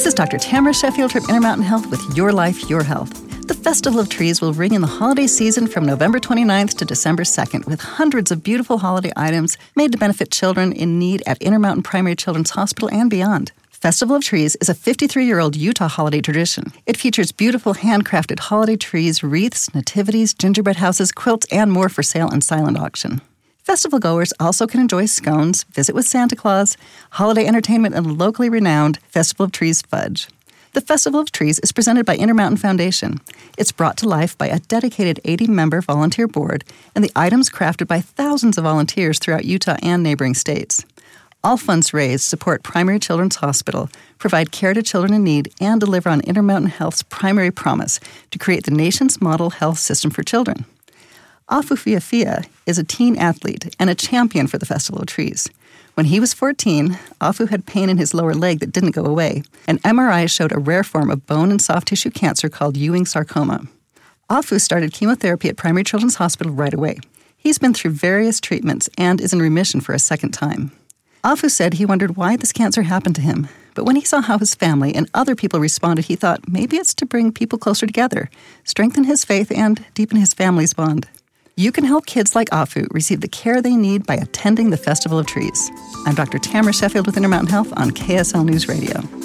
This is Dr. Tamara Sheffield from Intermountain Health with Your Life, Your Health. The Festival of Trees will ring in the holiday season from November 29th to December 2nd with hundreds of beautiful holiday items made to benefit children in need at Intermountain Primary Children's Hospital and beyond. Festival of Trees is a 53-year-old Utah holiday tradition. It features beautiful handcrafted holiday trees, wreaths, nativities, gingerbread houses, quilts, and more for sale and silent auction. Festival goers also can enjoy scones, visit with Santa Claus, holiday entertainment, and locally renowned Festival of Trees fudge. The Festival of Trees is presented by Intermountain Foundation. It's brought to life by a dedicated 80-member volunteer board and the items crafted by thousands of volunteers throughout Utah and neighboring states. All funds raised support Primary Children's Hospital, provide care to children in need, and deliver on Intermountain Health's primary promise to create the nation's model health system for children. Afu Fiafia is a teen athlete and a champion for the Festival of Trees. When he was 14, Afu had pain in his lower leg that didn't go away. An MRI showed a rare form of bone and soft tissue cancer called Ewing sarcoma. Afu started chemotherapy at Primary Children's Hospital right away. He's been through various treatments and is in remission for a second time. Afu said he wondered why this cancer happened to him, but when he saw how his family and other people responded, he thought maybe it's to bring people closer together, strengthen his faith, and deepen his family's bond. You can help kids like Afu receive the care they need by attending the Festival of Trees. I'm Dr. Tamara Sheffield with Intermountain Health on KSL News Radio.